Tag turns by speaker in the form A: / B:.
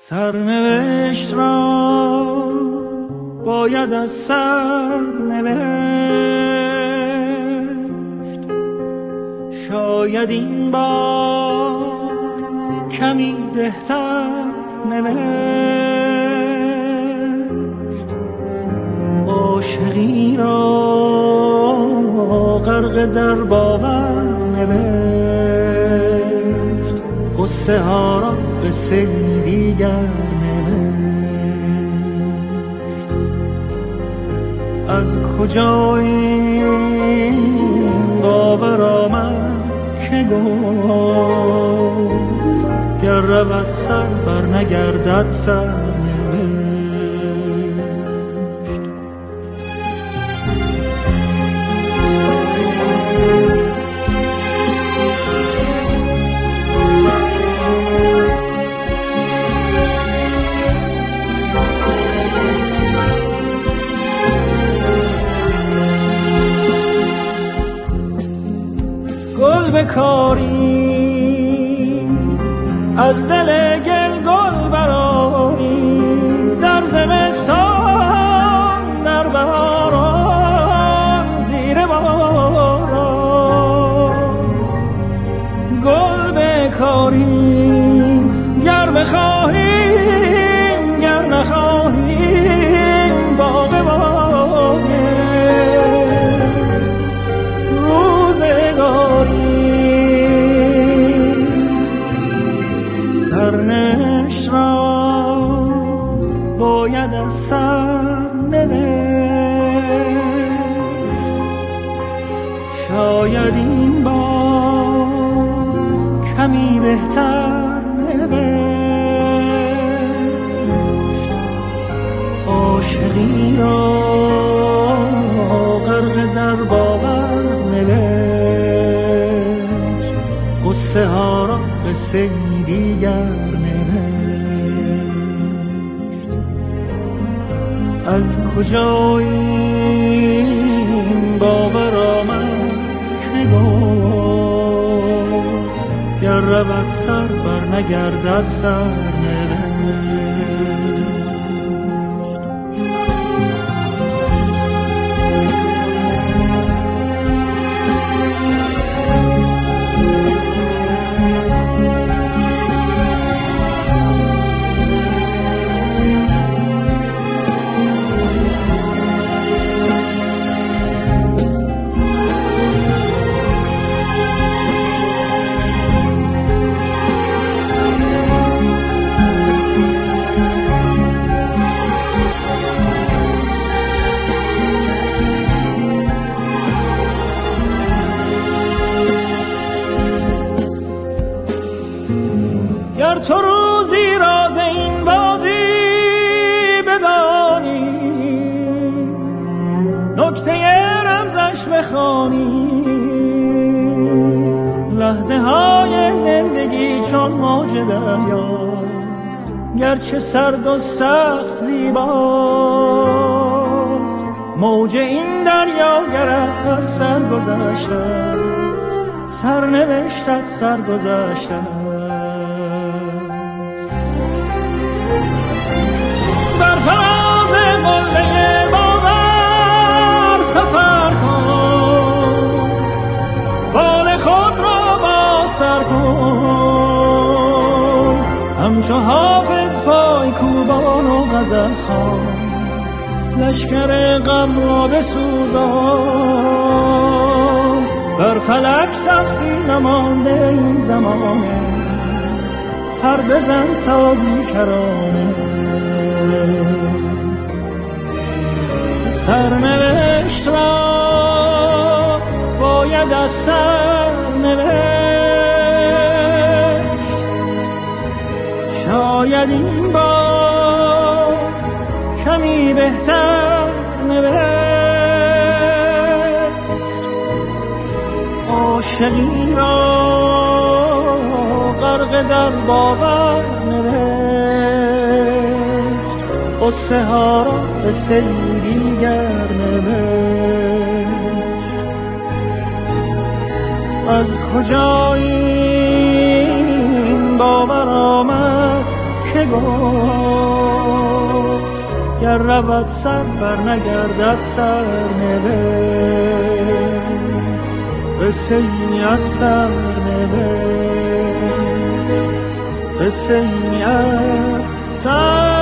A: سرنوشت را باید از سر نوشت، شاید این بار کمی بهتر نوشت. عاشقی را غرق در باور نوشت، قصه ها را قصه دیگر نوشت. از کجا این باور آمد که گفت گر رود سر بر نگردد سر نوشت. گل بکاری از دل گل گل براری، در زمستان در بهاران زیر باران. گل بکاری گر بخواهیم گر نخواهیم باغ باغه روزگاری. سرنوشت را باید از سر نوشت، شاید این بار کمی بهتر نوشت. عاشقی را غرق در باور نوشت، قصه ها را قصه دیگر نوشت. از کجا این باور آمد که گفت گر رود سر بر نگردد سر نوشت. گر تو روزی راز این بازی بدانی، نکته رمزش بخوانی، لحظه های زندگی چون موج دریاست، گرچه سرد و سخت زیباست. موج این دریا گرت از سر گذشته، سرنوشتت سر گذشته. بر فراز قله باور سفر کن، بال خود را بازتر کن، همچو حافظ پای کوبان و غزل خوان، لشکر غم را بسوزان. بر فلک سقفی نمانده این زمانه، پر بزن تا بیکرانه. سرنوشت را باید از سر نوشت، شاید این بار کمی بهتر نوشت. عاشقی را غرق در باور نوشت، قصه ها را قصه دیگر نوشت. از کجا این باور آمد که نگاه، گر رود سر بر نگردد سر نوشت، قصه ای از سر نوشت، قصه ای از سر